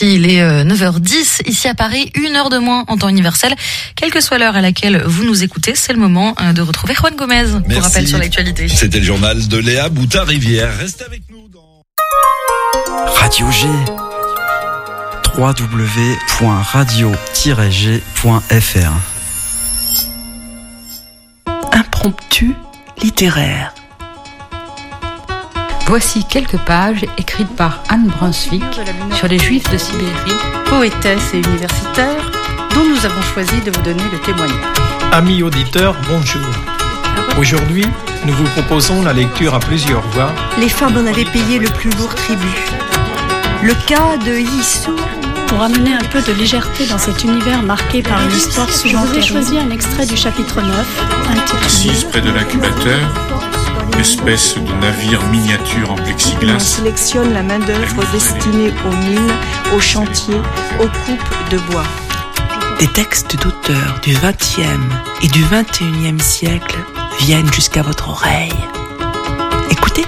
Merci, il est 9h10 ici à Paris, 1 heure de moins en temps universel. Quelle que soit l'heure à laquelle vous nous écoutez, c'est le moment de retrouver Juan Gomez pour rappel sur l'actualité. C'était le journal de Léa Boutin-Rivière. Restez avec nous dans Radio G. www.radio-g.fr. Impromptu littéraire. Voici quelques pages écrites par Anne Brunswick sur les Juifs de Sibérie, poétesse et universitaire, dont nous avons choisi de vous donner le témoignage. Amis auditeurs, bonjour. Aujourd'hui, nous vous proposons la lecture à plusieurs voix. Les femmes en avaient payé le plus lourd tribut. Le cas de Yissou. Pour amener un peu de légèreté dans cet univers marqué par une histoire souvent terrible, je vous ai choisi un extrait du chapitre 9, intitulé Assise près de l'incubateur, espèce de navire miniature en plexiglas. On sélectionne la main-d'œuvre destinée aux mines, aux chantiers, aux coupes de bois. Des textes d'auteurs du XXe et du XXIe siècle viennent jusqu'à votre oreille. Écoutez.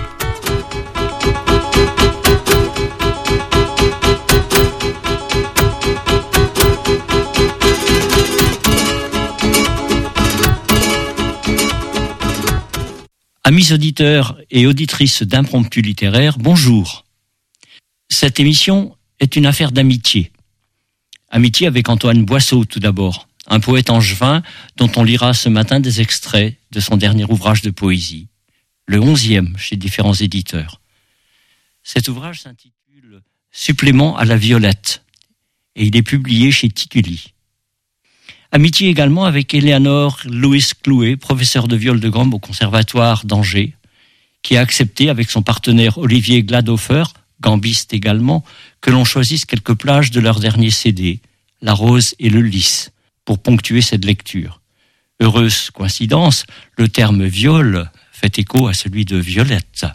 Amis auditeurs et auditrices d'Impromptu littéraire, bonjour. Cette émission est une affaire d'amitié. Amitié avec Antoine Boisseau tout d'abord, un poète angevin dont on lira ce matin des extraits de son dernier ouvrage de poésie, le 11e chez différents éditeurs. Cet ouvrage s'intitule « Supplément à la violette » et il est publié chez Tituli. Amitié également avec Eleanor Louis Clouet, professeur de viol de gamme au Conservatoire d'Angers, qui a accepté avec son partenaire Olivier Gladhofer, gambiste également, que l'on choisisse quelques plages de leur dernier CD, La Rose et le Lys, pour ponctuer cette lecture. Heureuse coïncidence, le terme viol fait écho à celui de violette.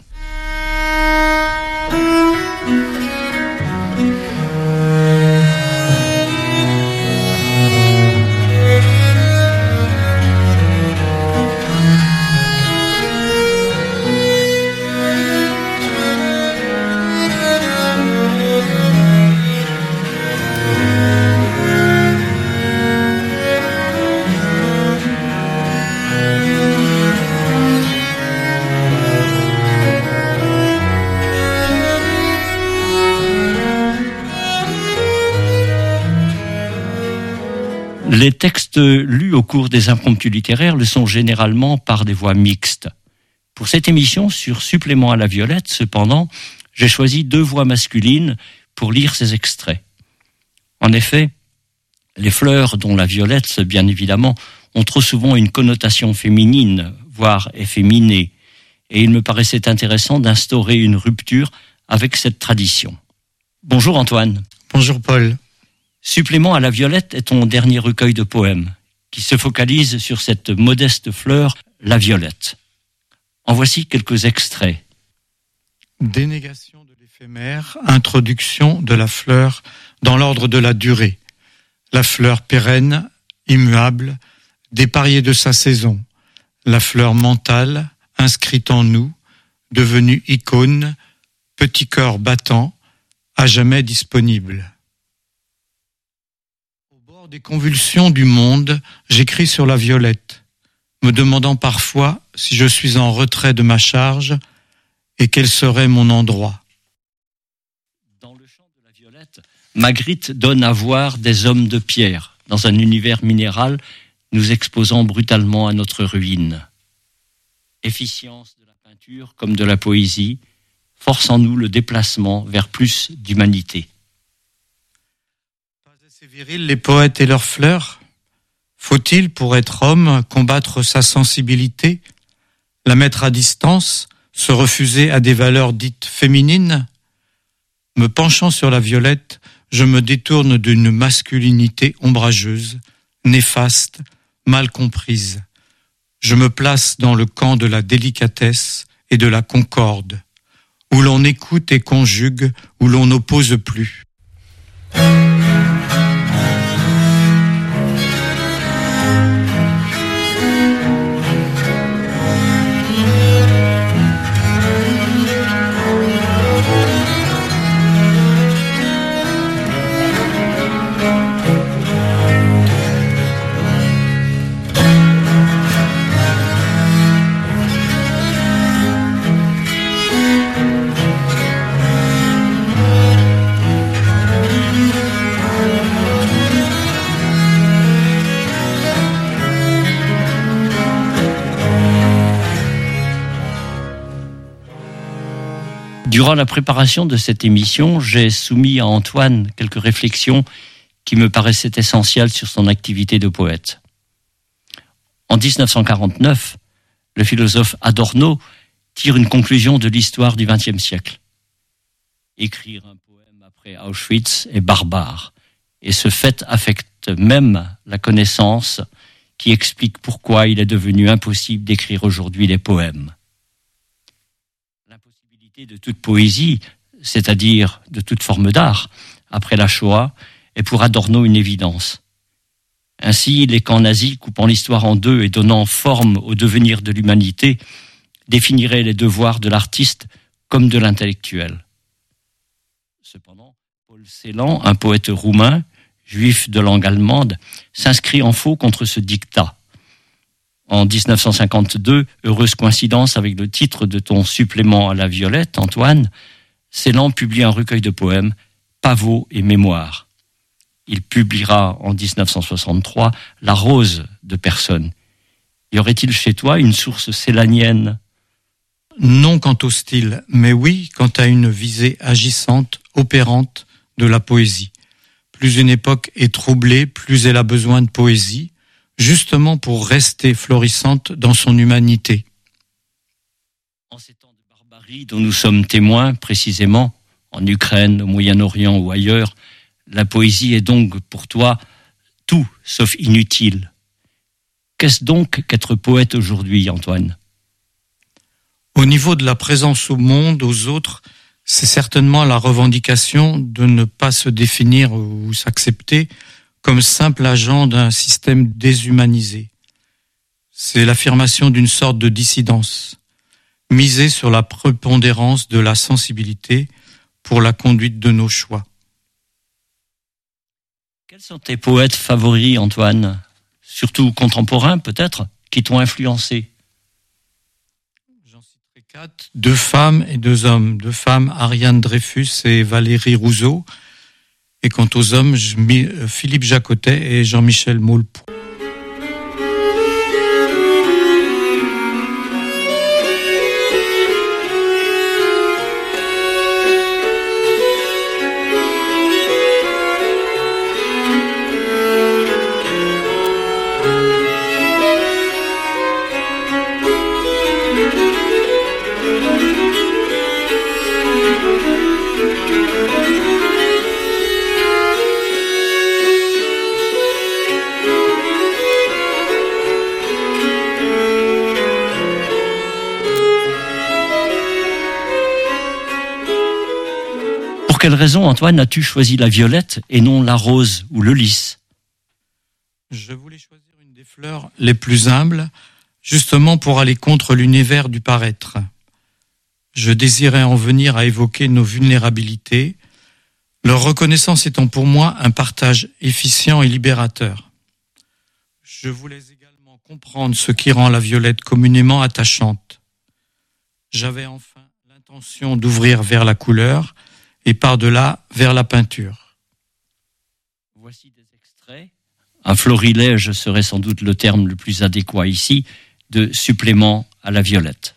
Les textes lus au cours des impromptus littéraires le sont généralement par des voix mixtes. Pour cette émission sur Supplément à la violette, cependant, j'ai choisi 2 voix masculines pour lire ces extraits. En effet, les fleurs, dont la violette, bien évidemment, ont trop souvent une connotation féminine, voire efféminée, et il me paraissait intéressant d'instaurer une rupture avec cette tradition. Bonjour Antoine. Bonjour Paul. Supplément à la violette est ton dernier recueil de poèmes, qui se focalise sur cette modeste fleur, la violette. En voici quelques extraits. Dénégation de l'éphémère, introduction de la fleur dans l'ordre de la durée. La fleur pérenne, immuable, dépareillée de sa saison. La fleur mentale, inscrite en nous, devenue icône, petit cœur battant, à jamais disponible. Des convulsions du monde, j'écris sur la violette, me demandant parfois si je suis en retrait de ma charge et quel serait mon endroit. Dans le chant de la violette, Magritte donne à voir des hommes de pierre dans un univers minéral nous exposant brutalement à notre ruine. Efficience de la peinture comme de la poésie, force en nous le déplacement vers plus d'humanité. C'est viril les poètes et leurs fleurs. Faut-il, pour être homme, combattre sa sensibilité, la mettre à distance, se refuser à des valeurs dites féminines ? Me penchant sur la violette, je me détourne d'une masculinité ombrageuse, néfaste, mal comprise. Je me place dans le camp de la délicatesse et de la concorde, où l'on écoute et conjugue, où l'on n'oppose plus. Durant la préparation de cette émission, j'ai soumis à Antoine quelques réflexions qui me paraissaient essentielles sur son activité de poète. En 1949, le philosophe Adorno tire une conclusion de l'histoire du XXe siècle. Écrire un poème après Auschwitz est barbare, et ce fait affecte même la connaissance qui explique pourquoi il est devenu impossible d'écrire aujourd'hui des poèmes. L'impossibilité de toute poésie, c'est-à-dire de toute forme d'art, après la Shoah, est pour Adorno une évidence. Ainsi, les camps nazis, coupant l'histoire en deux et donnant forme au devenir de l'humanité, définiraient les devoirs de l'artiste comme de l'intellectuel. Cependant, Paul Celan, un poète roumain, juif de langue allemande, s'inscrit en faux contre ce dictat. En 1952, heureuse coïncidence avec le titre de ton supplément à la Violette, Antoine, Celan publie un recueil de poèmes, Pavots et Mémoires. Il publiera en 1963 La Rose de personne. Y aurait-il chez toi une source célanienne ? Non quant au style, mais oui quant à une visée agissante, opérante de la poésie. Plus une époque est troublée, plus elle a besoin de poésie, justement pour rester florissante dans son humanité. En ces temps de barbarie dont nous sommes témoins, précisément, en Ukraine, au Moyen-Orient ou ailleurs, la poésie est donc pour toi tout sauf inutile. Qu'est-ce donc qu'être poète aujourd'hui, Antoine ? Au niveau de la présence au monde, aux autres, c'est certainement la revendication de ne pas se définir ou s'accepter comme simple agent d'un système déshumanisé. C'est l'affirmation d'une sorte de dissidence, miser sur la prépondérance de la sensibilité pour la conduite de nos choix. Quels sont tes poètes favoris, Antoine ? Surtout contemporains, peut-être, qui t'ont influencé ? J'en citerai 4, 2 femmes et 2 hommes. 2 femmes, Ariane Dreyfus et Valérie Rousseau. Et quant aux hommes, Philippe Jacotet et Jean-Michel Maulepoux. Pour quelle raison, Antoine, as-tu choisi la violette et non la rose ou le lys ? Je voulais choisir une des fleurs les plus humbles, justement pour aller contre l'univers du paraître. Je désirais en venir à évoquer nos vulnérabilités, leur reconnaissance étant pour moi un partage efficient et libérateur. Je voulais également comprendre ce qui rend la violette communément attachante. J'avais enfin l'intention d'ouvrir vers la couleur et par-delà vers la peinture. Voici des extraits. Un florilège serait sans doute le terme le plus adéquat ici, de supplément à la violette.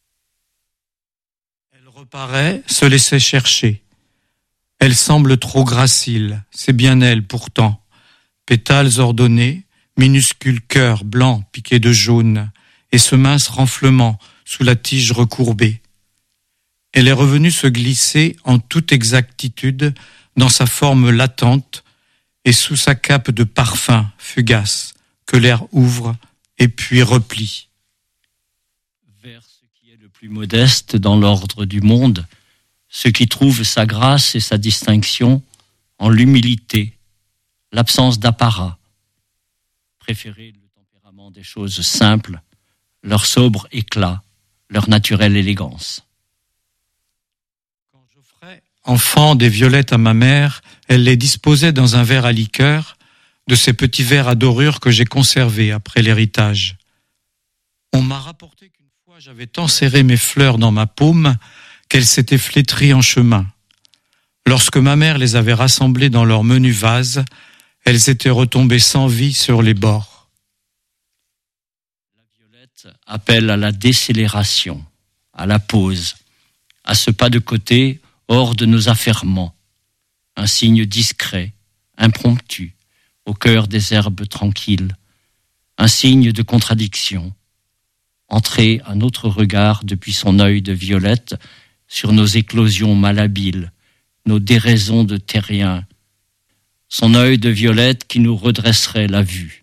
Elle reparaît, se laissait chercher. Elle semble trop gracile, c'est bien elle pourtant. Pétales ordonnés, minuscule cœur blanc piqué de jaune, et ce mince renflement sous la tige recourbée. Elle est revenue se glisser en toute exactitude dans sa forme latente et sous sa cape de parfum fugace que l'air ouvre et puis replie. Vers ce qui est le plus modeste dans l'ordre du monde, ce qui trouve sa grâce et sa distinction en l'humilité, l'absence d'apparat, préférer le tempérament des choses simples, leur sobre éclat, leur naturelle élégance. Quand j'offrais, enfant, des violettes à ma mère, elle les disposait dans un verre à liqueur, de ces petits verres à dorure que j'ai conservés après l'héritage. On m'a rapporté qu'une fois j'avais tant serré mes fleurs dans ma paume qu'elles s'étaient flétries en chemin. Lorsque ma mère les avait rassemblées dans leur menu vase, elles étaient retombées sans vie sur les bords. La violette appelle à la décélération, à la pause, à ce pas de côté, hors de nos affairements. Un signe discret, impromptu, au cœur des herbes tranquilles. Un signe de contradiction. Entrer un autre regard depuis son œil de violette sur nos éclosions malhabiles, nos déraisons de terriens. Son œil de violette qui nous redresserait la vue.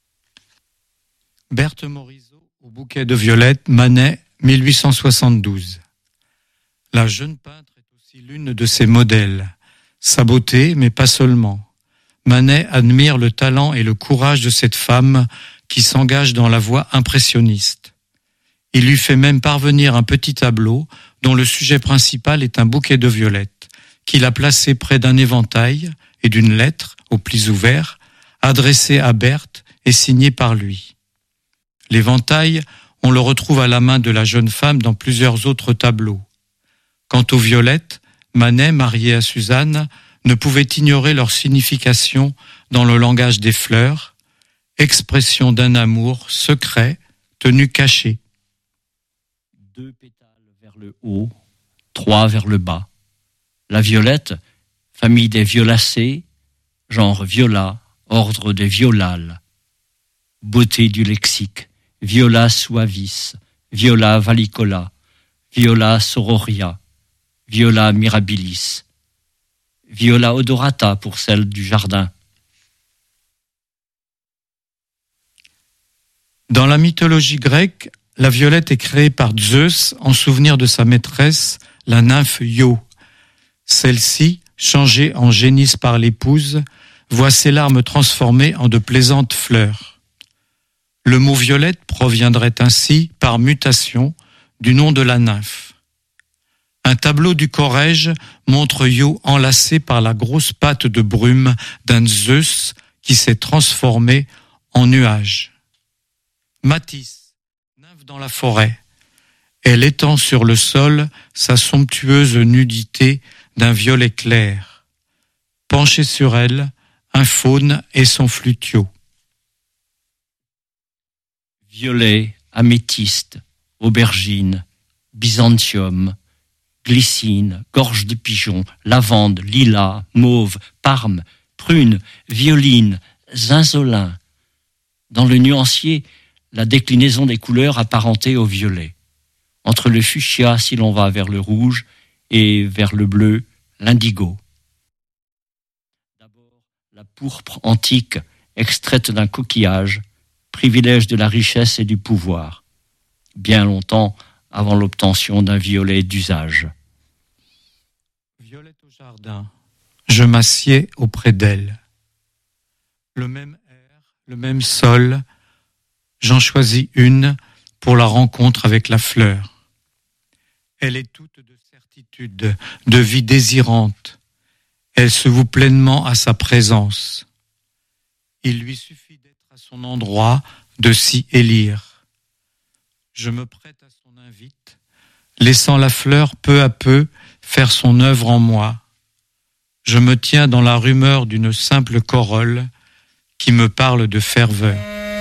Berthe Morisot, au bouquet de violettes, Manet, 1872. La jeune peintre est aussi l'une de ses modèles. Sa beauté, mais pas seulement. Manet admire le talent et le courage de cette femme qui s'engage dans la voie impressionniste. Il lui fait même parvenir un petit tableau dont le sujet principal est un bouquet de violettes, qu'il a placé près d'un éventail et d'une lettre, aux plis ouverts, adressée à Berthe et signée par lui. L'éventail, on le retrouve à la main de la jeune femme dans plusieurs autres tableaux. Quant aux violettes, Manet, marié à Suzanne, ne pouvait ignorer leur signification dans le langage des fleurs, expression d'un amour secret, tenu caché. 2 pétales vers le haut, 3 vers le bas. La violette, famille des violacées, genre viola, ordre des violales. Beauté du lexique, viola suavis, viola valicola, viola sororia, viola mirabilis, viola odorata pour celle du jardin. Dans la mythologie grecque, la violette est créée par Zeus en souvenir de sa maîtresse, la nymphe Io. Celle-ci, changée en génisse par l'épouse, voit ses larmes transformées en de plaisantes fleurs. Le mot violette proviendrait ainsi, par mutation, du nom de la nymphe. Un tableau du Corrège montre Io enlacée par la grosse patte de brume d'un Zeus qui s'est transformé en nuage. Matisse, nymphe dans la forêt. Elle étend sur le sol sa somptueuse nudité d'un violet clair. Penché sur elle, un faune et son flutio. Violet, améthyste, aubergine, byzantium, glycine, gorge de pigeon, lavande, lilas, mauve, parme, prune, violine, zinzolin. Dans le nuancier, la déclinaison des couleurs apparentées au violet. Entre le fuchsia, si l'on va vers le rouge, et vers le bleu, l'indigo. D'abord, la pourpre antique, extraite d'un coquillage, privilège de la richesse et du pouvoir, bien longtemps avant l'obtention d'un violet d'usage. Violette au jardin, je m'assieds auprès d'elle. Le même air, le même sol, j'en choisis une pour la rencontre avec la fleur. Elle est toute de certitude, de vie désirante. Elle se voue pleinement à sa présence. Il lui suffit d'être à son endroit, de s'y élire. Je me prête à son invite, laissant la fleur peu à peu faire son œuvre en moi. Je me tiens dans la rumeur d'une simple corolle qui me parle de ferveur.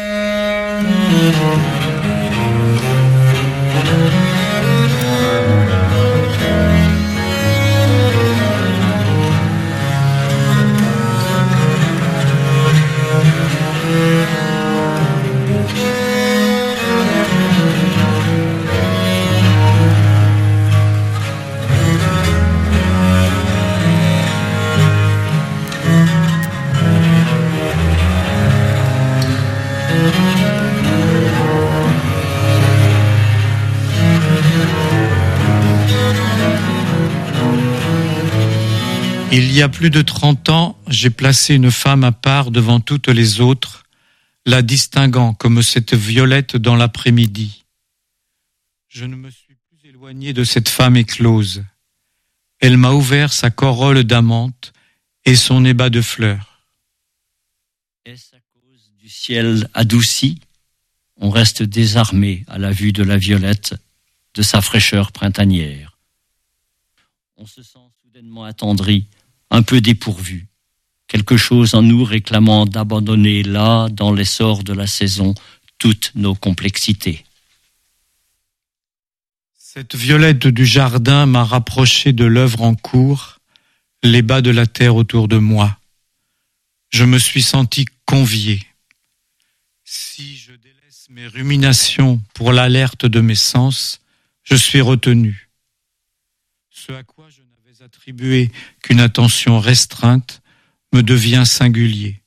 Il y a plus de 30 ans, j'ai placé une femme à part devant toutes les autres, la distinguant comme cette violette dans l'après-midi. Je ne me suis plus éloigné de cette femme éclose. Elle m'a ouvert sa corolle d'amante et son ébat de fleurs. Est-ce à cause du ciel adouci? On reste désarmé à la vue de la violette, de sa fraîcheur printanière. On se sent soudainement attendri, un peu dépourvu, quelque chose en nous réclamant d'abandonner là, dans l'essor de la saison, toutes nos complexités. Cette violette du jardin m'a rapproché de l'œuvre en cours, les bas de la terre autour de moi. Je me suis senti convié. Si je délaisse mes ruminations pour l'alerte de mes sens, je suis retenu. Ce à quoi je n'avais attribué qu'une attention restreinte me devient singulier.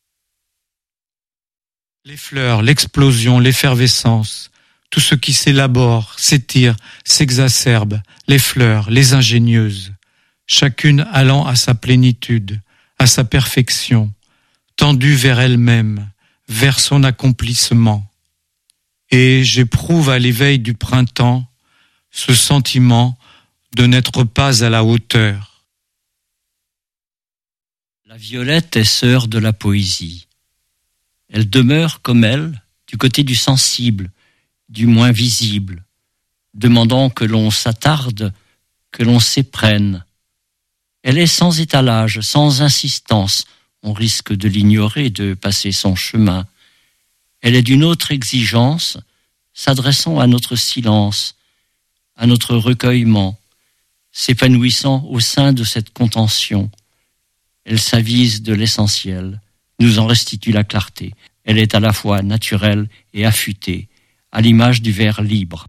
Les fleurs, l'explosion, l'effervescence, tout ce qui s'élabore, s'étire, s'exacerbe, les fleurs, les ingénieuses, chacune allant à sa plénitude, à sa perfection, tendue vers elle-même, vers son accomplissement. Et j'éprouve à l'éveil du printemps ce sentiment de n'être pas à la hauteur. La violette est sœur de la poésie. Elle demeure, comme elle, du côté du sensible, du moins visible, demandant que l'on s'attarde, que l'on s'éprenne. Elle est sans étalage, sans insistance. On risque de l'ignorer, de passer son chemin. Elle est d'une autre exigence, s'adressant à notre silence, à notre recueillement, s'épanouissant au sein de cette contention. Elle s'avise de l'essentiel, nous en restitue la clarté. Elle est à la fois naturelle et affûtée, à l'image du vers libre.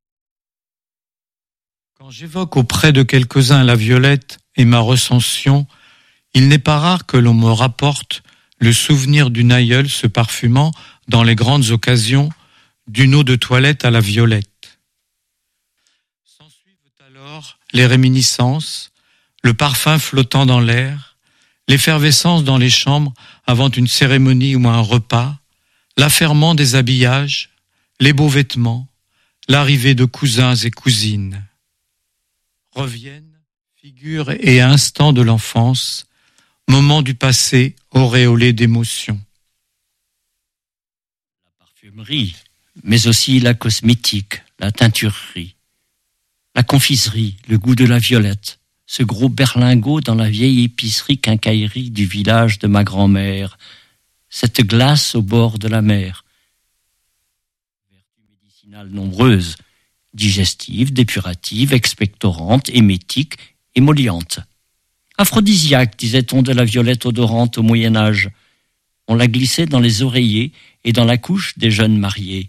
Quand j'évoque auprès de quelques-uns la violette et ma recension, il n'est pas rare que l'on me rapporte le souvenir d'une aïeule se parfumant dans les grandes occasions d'une eau de toilette à la violette. S'ensuivent alors les réminiscences, le parfum flottant dans l'air, l'effervescence dans les chambres avant une cérémonie ou un repas, l'affairement des habillages, les beaux vêtements, l'arrivée de cousins et cousines. Reviennent figures et instants de l'enfance, moments du passé auréolés d'émotions. La parfumerie, mais aussi la cosmétique, la teinturerie, la confiserie, le goût de la violette, ce gros berlingot dans la vieille épicerie quincaillerie du village de ma grand-mère, cette glace au bord de la mer. Vertus médicinales nombreuses, digestives, dépuratives, expectorantes, émétiques, émollientes. Aphrodisiaque, disait-on de la violette odorante au Moyen-Âge. On la glissait dans les oreillers et dans la couche des jeunes mariés.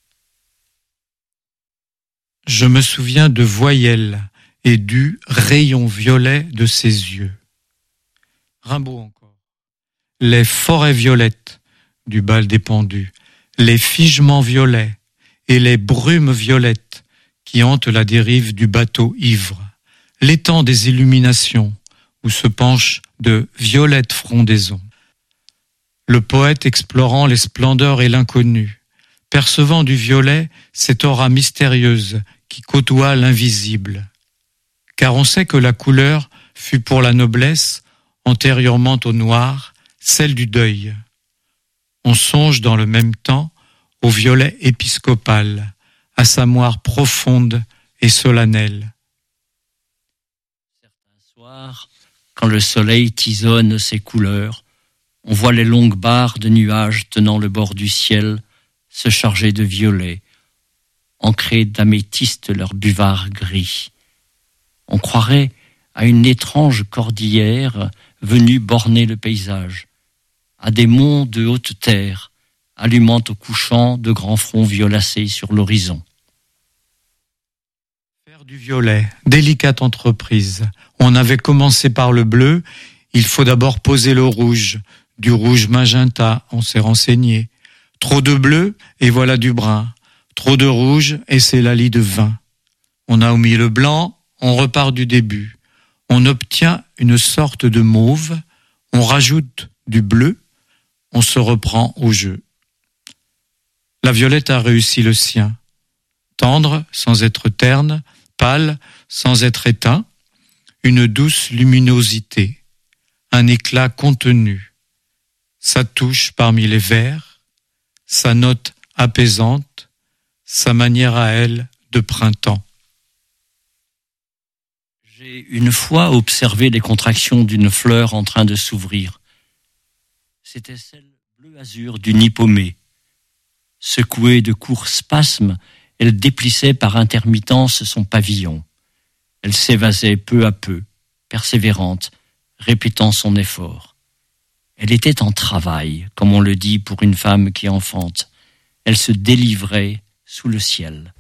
Je me souviens de voyelles et du rayon violet de ses yeux. Rimbaud encore. Les forêts violettes du bal des pendus, les figements violets et les brumes violettes qui hantent la dérive du bateau ivre, l'étang des illuminations où se penchent de violettes frondaisons. Le poète explorant les splendeurs et l'inconnu, percevant du violet cette aura mystérieuse qui côtoie l'invisible. Car on sait que la couleur fut pour la noblesse, antérieurement au noir, celle du deuil. On songe dans le même temps au violet épiscopal, à sa moire profonde et solennelle. Certains soirs, quand le soleil tisonne ses couleurs, on voit les longues barres de nuages tenant le bord du ciel se charger de violet, ancrés d'améthyste leur buvard gris. On croirait à une étrange cordillère venue borner le paysage, à des monts de haute terre, allumant au couchant de grands fronts violacés sur l'horizon. Faire du violet, délicate entreprise. On avait commencé par le bleu, il faut d'abord poser le rouge. Du rouge magenta, on s'est renseigné. Trop de bleu, et voilà du brun. Trop de rouge, et c'est la lie de vin. On a omis le blanc, on repart du début. On obtient une sorte de mauve, on rajoute du bleu, on se reprend au jeu. La violette a réussi le sien. Tendre sans être terne, pâle sans être éteint, une douce luminosité, un éclat contenu, sa touche parmi les vers, sa note apaisante, sa manière à elle de printemps. J'ai une fois observé les contractions d'une fleur en train de s'ouvrir. C'était celle bleu azur du nid paumé. Secouée de courts spasmes, elle déplissait par intermittence son pavillon. Elle s'évasait peu à peu, persévérante, répétant son effort. Elle était en travail, comme on le dit pour une femme qui enfante. Elle se délivrait sous le ciel.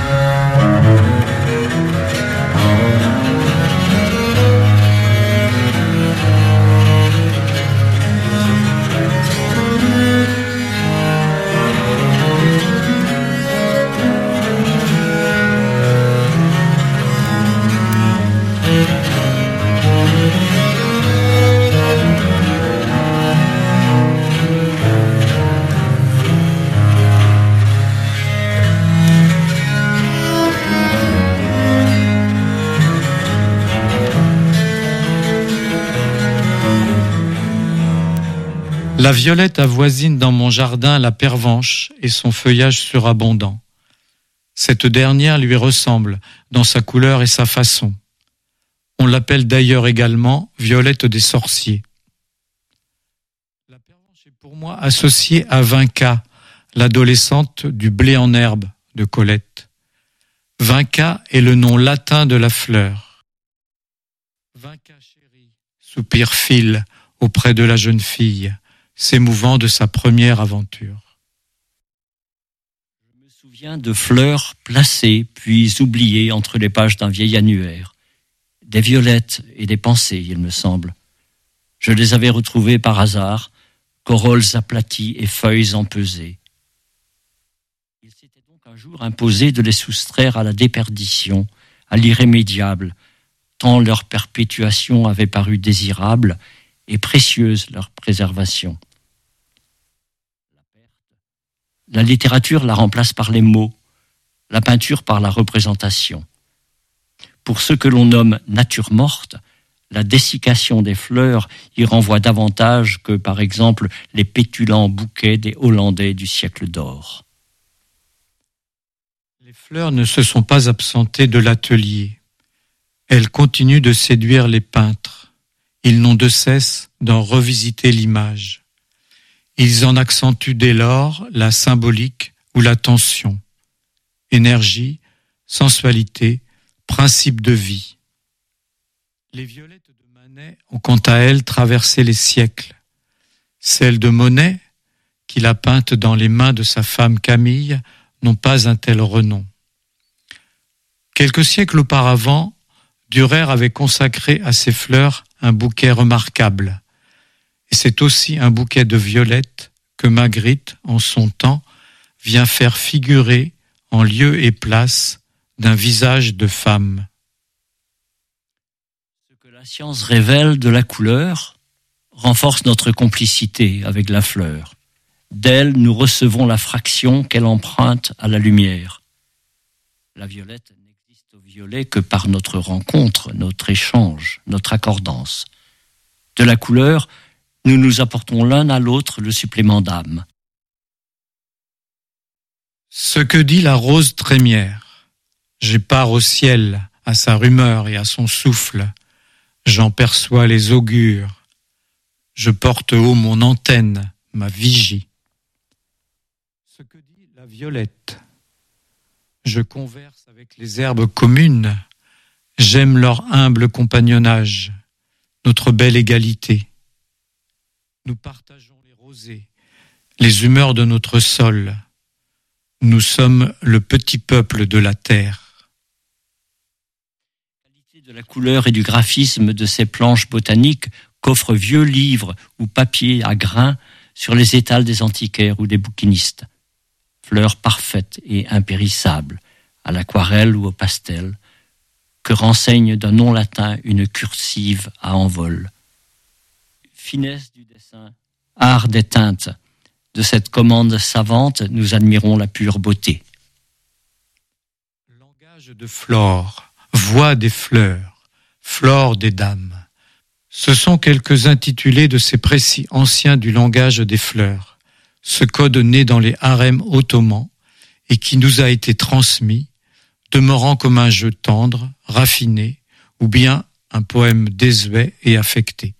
La violette avoisine dans mon jardin la pervenche et son feuillage surabondant. Cette dernière lui ressemble dans sa couleur et sa façon. On l'appelle d'ailleurs également violette des sorciers. La pervenche est pour moi associée à Vinca, l'adolescente du blé en herbe de Colette. Vinca est le nom latin de la fleur. Vinca chérie, soupire Phil auprès de la jeune fille, s'émouvant de sa première aventure. Je me souviens de fleurs placées puis oubliées entre les pages d'un vieil annuaire. Des violettes et des pensées, il me semble. Je les avais retrouvées par hasard, corolles aplaties et feuilles empesées. Il s'était donc un jour imposé de les soustraire à la déperdition, à l'irrémédiable, tant leur perpétuation avait paru désirable et précieuse leur préservation. La littérature la remplace par les mots, la peinture par la représentation. Pour ce que l'on nomme nature morte, la dessiccation des fleurs y renvoie davantage que, par exemple, les pétulants bouquets des Hollandais du siècle d'or. Les fleurs ne se sont pas absentées de l'atelier. Elles continuent de séduire les peintres. Ils n'ont de cesse d'en revisiter l'image. Ils en accentuent dès lors la symbolique ou la tension. Énergie, sensualité, principe de vie. Les violettes de Manet ont quant à elles traversé les siècles. Celles de Monet, qu'il a peintes dans les mains de sa femme Camille, n'ont pas un tel renom. Quelques siècles auparavant, Dürer avait consacré à ces fleurs un bouquet remarquable. Et c'est aussi un bouquet de violettes que Magritte, en son temps, vient faire figurer en lieu et place d'un visage de femme. Ce que la science révèle de la couleur renforce notre complicité avec la fleur. D'elle, nous recevons la fraction qu'elle emprunte à la lumière. La violette n'existe au violet que par notre rencontre, notre échange, notre accordance. De la couleur, nous nous apportons l'un à l'autre le supplément d'âme. Ce que dit la rose trémière. J'ai part au ciel, à sa rumeur et à son souffle. J'en perçois les augures. Je porte haut mon antenne, ma vigie. Ce que dit la violette. Je converse avec les herbes communes. J'aime leur humble compagnonnage, notre belle égalité. Nous partageons les rosées, les humeurs de notre sol. Nous sommes le petit peuple de la terre. La qualité de la couleur et du graphisme de ces planches botaniques qu'offrent vieux livres ou papiers à grains sur les étals des antiquaires ou des bouquinistes. Fleurs parfaites et impérissables, à l'aquarelle ou au pastel, que renseigne d'un nom latin une cursive à envol. Finesse du dessin, art des teintes, de cette commande savante, nous admirons la pure beauté. Langage de Flore, voix des fleurs, flore des dames. Ce sont quelques intitulés de ces précis anciens du langage des fleurs, ce code né dans les harems ottomans et qui nous a été transmis, demeurant comme un jeu tendre, raffiné, ou bien un poème désuet et affecté.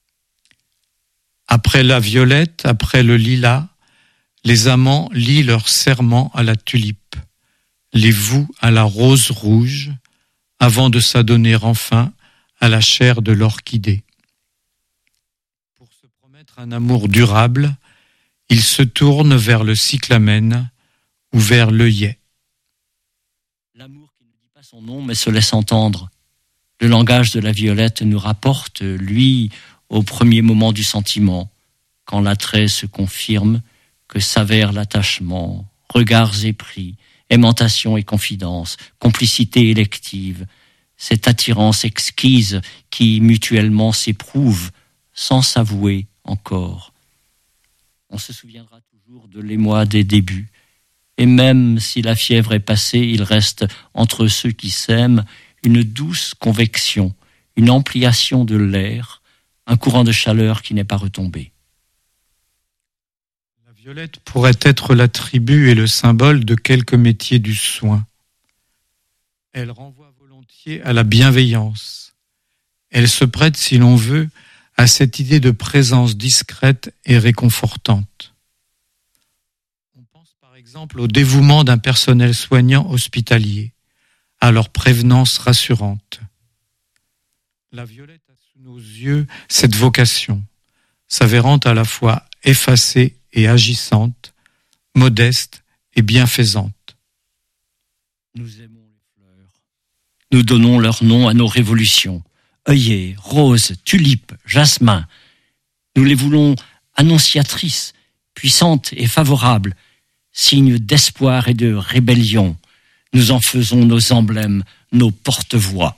Après la violette, après le lilas, les amants lient leur serment à la tulipe. les voue à la rose rouge avant de s'adonner enfin à la chair de l'orchidée. Pour se promettre un amour durable, il se tourne vers le cyclamène ou vers l'œillet. L'amour qui ne dit pas son nom mais se laisse entendre. Le langage de la violette nous rapporte, lui, au premier moment du sentiment, quand l'attrait se confirme, que s'avère l'attachement, regards épris, aimantation et confidence, complicité élective, cette attirance exquise qui mutuellement s'éprouve sans s'avouer encore. On se souviendra toujours de l'émoi des débuts, et même si la fièvre est passée, il reste entre ceux qui s'aiment une douce convection, une ampliation de l'air, un courant de chaleur qui n'est pas retombé. La violette pourrait être l'attribut et le symbole de quelques métiers du soin. Elle renvoie volontiers à la bienveillance. Elle se prête, si l'on veut, à cette idée de présence discrète et réconfortante. On pense par exemple au dévouement d'un personnel soignant hospitalier, à leur prévenance rassurante. La violette a sous nos yeux cette vocation, s'avérant à la fois effacée et agissante, modeste et bienfaisante. Nous aimons les fleurs. Nous donnons leur nom à nos révolutions. Œillet, rose, tulipe, jasmin. Nous les voulons annonciatrices, puissantes et favorables, signes d'espoir et de rébellion. Nous en faisons nos emblèmes, nos porte-voix.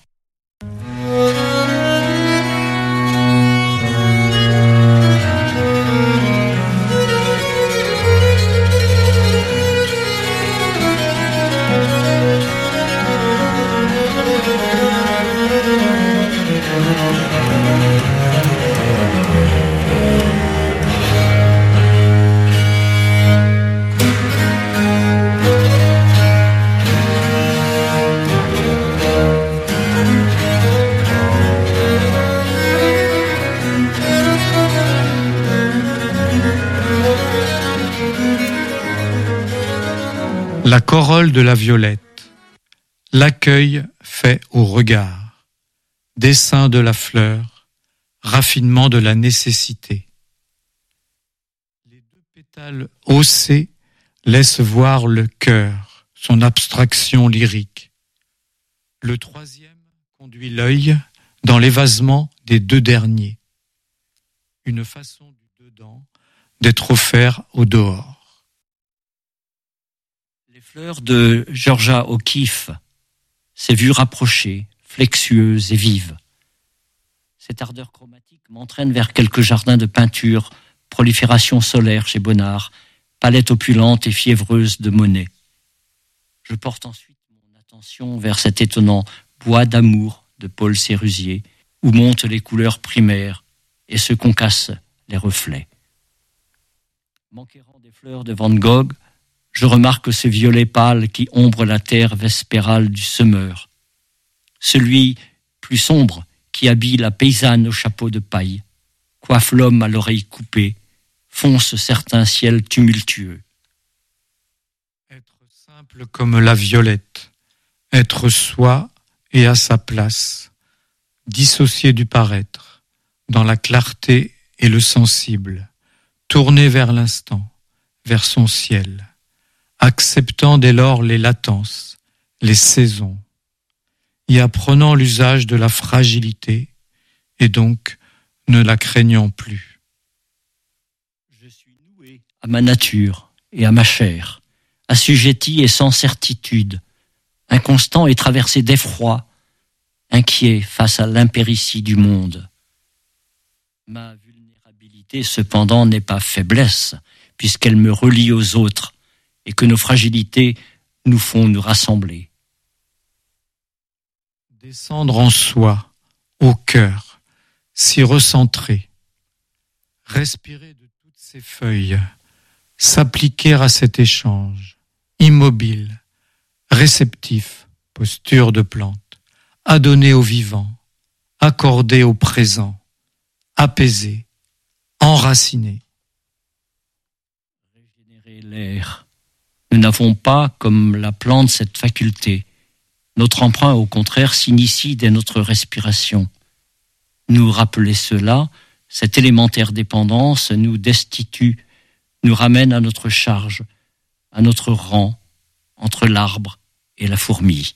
La corolle de la violette, l'accueil fait au regard, dessin de la fleur, raffinement de la nécessité. Les deux pétales haussés laissent voir le cœur, son abstraction lyrique. Le troisième conduit l'œil dans l'évasement des deux derniers. Une façon du dedans d'être offert au dehors. Les fleurs de Georgia O'Keeffe, ses vues rapprochées, flexueuses et vives. Cette ardeur chromatique m'entraîne vers quelques jardins de peinture, prolifération solaire chez Bonnard, palette opulente et fiévreuse de Monet. Je porte ensuite mon attention vers cet étonnant bois d'amour de Paul Sérusier, où montent les couleurs primaires et se concassent les reflets. M'enquérant des fleurs de Van Gogh, je remarque ce violet pâle qui ombre la terre vespérale du semeur. Celui plus sombre qui habille la paysanne au chapeau de paille, coiffe l'homme à l'oreille coupée, fonce certains ciels tumultueux. Être simple comme la violette, être soi et à sa place, dissocié du paraître, dans la clarté et le sensible, tourné vers l'instant, vers son ciel, acceptant dès lors les latences, les saisons, y apprenant l'usage de la fragilité, et donc ne la craignant plus. Je suis noué à ma nature et à ma chair, assujetti et sans certitude, inconstant et traversé d'effroi, inquiet face à l'impéritie du monde. Ma vulnérabilité, cependant, n'est pas faiblesse, puisqu'elle me relie aux autres, et que nos fragilités nous font nous rassembler. Descendre en soi, au cœur, s'y recentrer, respirer de toutes ces feuilles, s'appliquer à cet échange, immobile, réceptif, posture de plante, adonner au vivant, accorder au présent, apaisé, enraciné. Régénérer l'air, Nous n'avons pas, comme la plante, cette faculté. Notre emprunt, au contraire, s'initie dès notre respiration. Nous rappeler cela, cette élémentaire dépendance nous destitue, nous ramène à notre charge, à notre rang, entre l'arbre et la fourmi.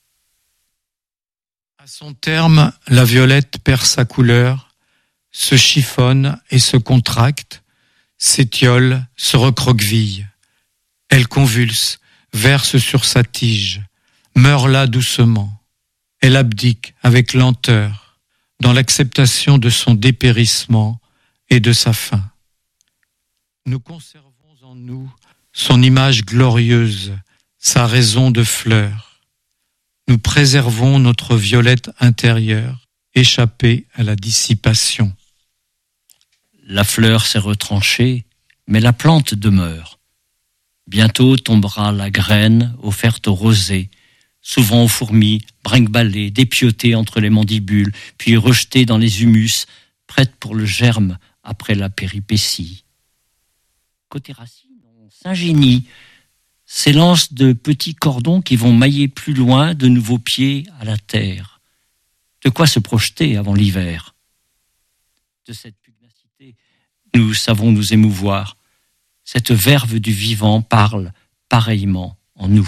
À son terme, la violette perd sa couleur, se chiffonne et se contracte, s'étiole, se recroqueville. Elle convulse, verse sur sa tige, meurt là doucement. Elle abdique avec lenteur, dans l'acceptation de son dépérissement et de sa fin. Nous conservons en nous son image glorieuse, sa raison de fleur. Nous préservons notre violette intérieure, échappée à la dissipation. La fleur s'est retranchée, mais la plante demeure. Bientôt tombera la graine offerte aux rosées, souvent aux fourmis, brinque-ballées, dépiautées entre les mandibules, puis rejetées dans les humus, prêtes pour le germe après la péripétie. Côté racine, on s'ingénie, s'élance de petits cordons qui vont mailler plus loin de nouveaux pieds à la terre. De quoi se projeter avant l'hiver. De cette pugnacité, nous savons nous émouvoir. Cette verve du vivant parle pareillement en nous.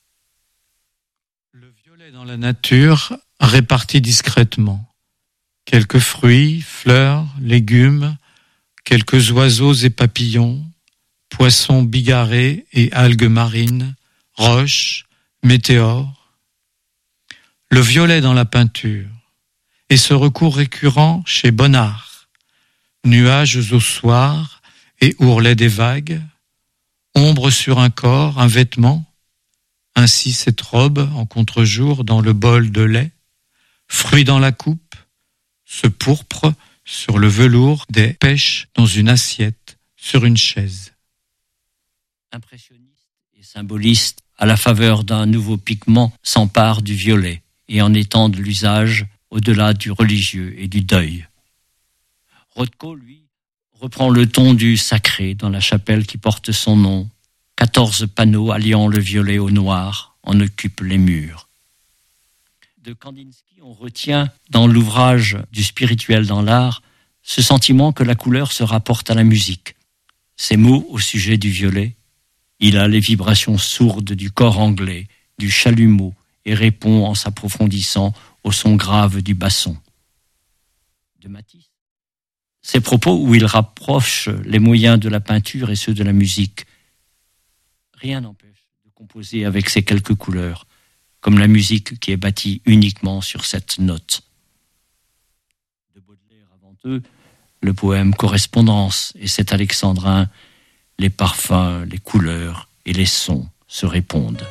Le violet dans la nature répartit discrètement. Quelques fruits, fleurs, légumes, quelques oiseaux et papillons, poissons bigarrés et algues marines, roches, météores. Le violet dans la peinture et ce recours récurrent chez Bonnard. Nuages au soir et ourlet des vagues, ombre sur un corps, un vêtement, ainsi cette robe en contre-jour dans le bol de lait, fruits dans la coupe, ce pourpre sur le velours des pêches dans une assiette, sur une chaise. Impressionniste et symboliste, à la faveur d'un nouveau pigment, s'empare du violet et en étend l'usage au-delà du religieux et du deuil. Rothko, lui, reprend le ton du sacré dans la chapelle qui porte son nom. 14 panneaux alliant le violet au noir en occupent les murs. De Kandinsky, on retient dans l'ouvrage du spirituel dans l'art ce sentiment que la couleur se rapporte à la musique. Ces mots au sujet du violet, il a les vibrations sourdes du cor anglais, du chalumeau, et répond en s'approfondissant au son grave du basson. De Matisse, ces propos où il rapproche les moyens de la peinture et ceux de la musique. Rien n'empêche de composer avec ces quelques couleurs, comme la musique qui est bâtie uniquement sur cette note. De Baudelaire avant eux, le poème Correspondance et cet alexandrin, les parfums, les couleurs et les sons se répondent.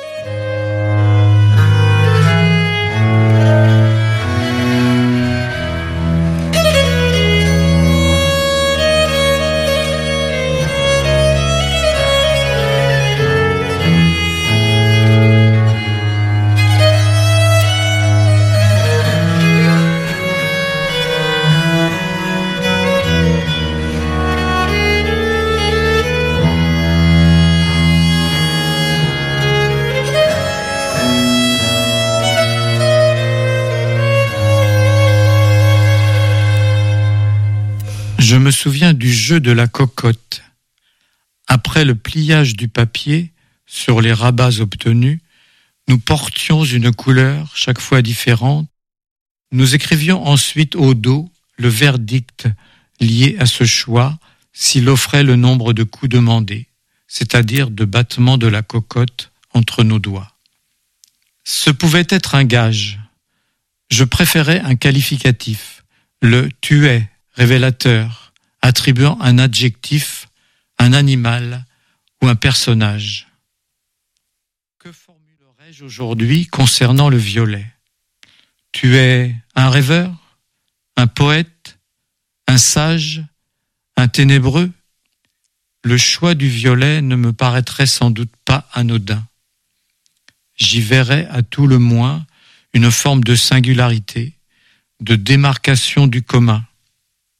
Je me souviens du jeu de la cocotte. Après le pliage du papier, sur les rabats obtenus, nous portions une couleur chaque fois différente. Nous écrivions ensuite au dos le verdict lié à ce choix s'il offrait le nombre de coups demandés, c'est-à-dire de battements de la cocotte entre nos doigts. Ce pouvait être un gage. Je préférais un qualificatif, le « tu es », révélateur, attribuant un adjectif, un animal ou un personnage. Que formulerais-je aujourd'hui concernant le violet ? Tu es un rêveur, un poète, un sage, un ténébreux ? Le choix du violet ne me paraîtrait sans doute pas anodin. J'y verrais à tout le moins une forme de singularité, de démarcation du commun.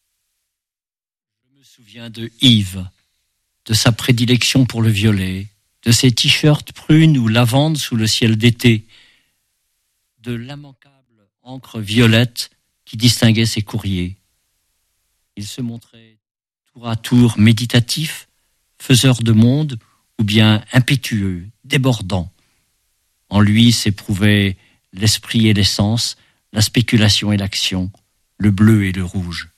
Je me souviens de Yves, de sa prédilection pour le violet, de ses t-shirts prunes ou lavande sous le ciel d'été, de l'immanquable encre violette qui distinguait ses courriers. Il se montrait tour à tour méditatif, faiseur de monde, ou bien impétueux, débordant. En lui s'éprouvaient l'esprit et l'essence, la spéculation et l'action, le bleu et le rouge.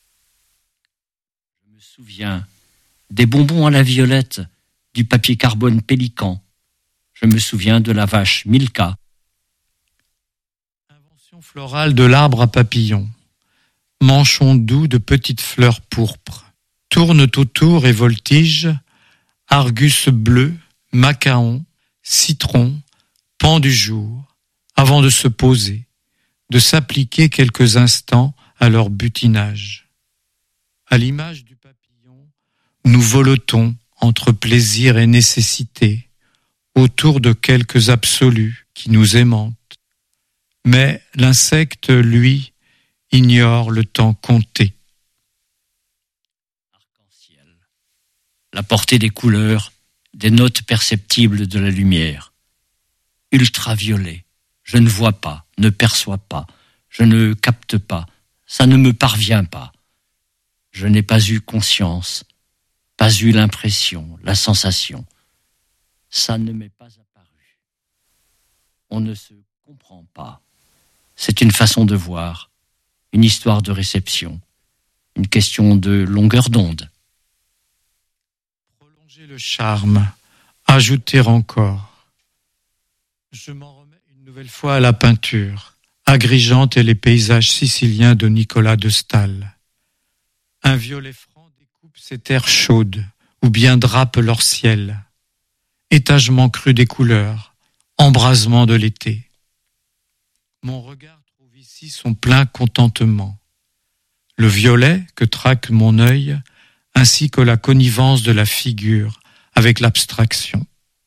Je me souviens des bonbons à la violette, du papier carbone Pélican. Je me souviens de la vache Milka. Invention florale de l'arbre à papillons. Manchon doux de petites fleurs pourpres. Tournent autour et voltigent, argus bleu, macaon, citron, pan du jour, avant de se poser, de s'appliquer quelques instants à leur butinage. À l'image du papillon, nous volotons entre plaisir et nécessité, autour de quelques absolus qui nous aimantent. Mais l'insecte, lui, ignore le temps compté. Arc-en-ciel, la portée des couleurs, des notes perceptibles de la lumière. Ultraviolet, je ne vois pas, ne perçois pas, je ne capte pas, ça ne me parvient pas. Je n'ai pas eu conscience, pas eu l'impression, la sensation. Ça ne m'est pas apparu. On ne se comprend pas. C'est une façon de voir, une histoire de réception, une question de longueur d'onde. Prolonger le charme, ajouter encore. Je m'en remets une nouvelle fois à la peinture, Agrigente et les paysages siciliens de Nicolas de Staël. Un violet franc découpe ces terres chaudes, ou bien drape leur ciel. Étagement cru des couleurs, embrasement de l'été. Mon regard trouve ici son plein contentement. Le violet que traque mon œil, ainsi que la connivence de la figure avec l'abstraction.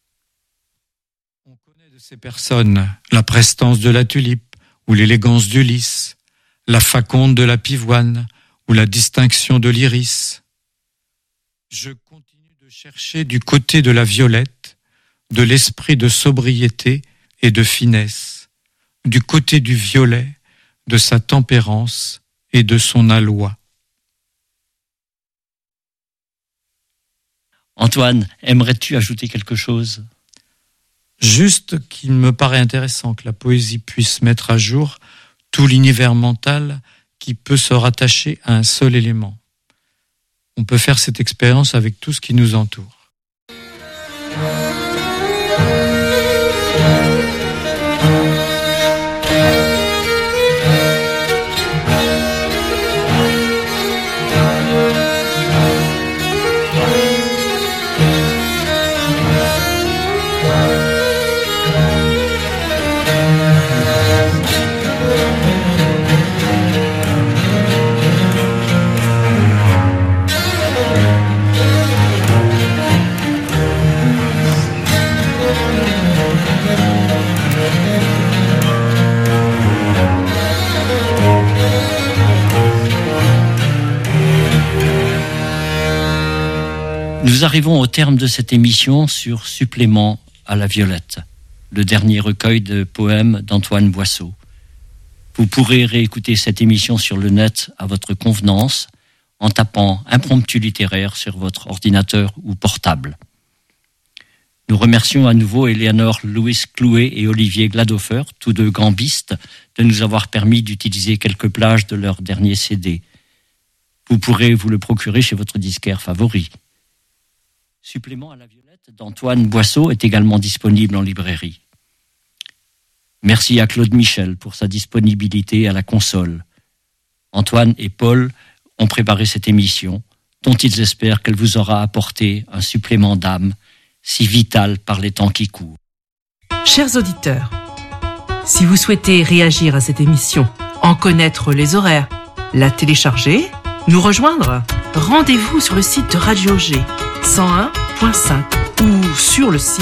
On connaît de ces personnes la prestance de la tulipe ou l'élégance du lys, la faconde de la pivoine ou la distinction de l'iris. Je continue de chercher du côté de la violette, de l'esprit de sobriété et de finesse, du côté du violet, de sa tempérance et de son aloi. Antoine, aimerais-tu ajouter quelque chose ? Juste qu'il me paraît intéressant que la poésie puisse mettre à jour tout l'univers mental qui peut se rattacher à un seul élément. On peut faire cette expérience avec tout ce qui nous entoure. Nous arrivons au terme de cette émission sur Supplément à la Violette, le dernier recueil de poèmes d'Antoine Boisseau. Vous pourrez réécouter cette émission sur le net à votre convenance en tapant Impromptu littéraire sur votre ordinateur ou portable. Nous remercions à nouveau Eleanor Louis Clouet et Olivier Gladhofer, tous deux gambistes, de nous avoir permis d'utiliser quelques plages de leur dernier CD. Vous pourrez vous le procurer chez votre disquaire favori. Supplément à la Violette d'Antoine Boisseau est également disponible en librairie. Merci à Claude Michel pour sa disponibilité à la console. Antoine et Paul ont préparé cette émission, dont ils espèrent qu'elle vous aura apporté un supplément d'âme, si vital par les temps qui courent. Chers auditeurs, si vous souhaitez réagir à cette émission, en connaître les horaires, la télécharger, nous rejoindre, rendez-vous sur le site de Radio G 101.5 ou sur le site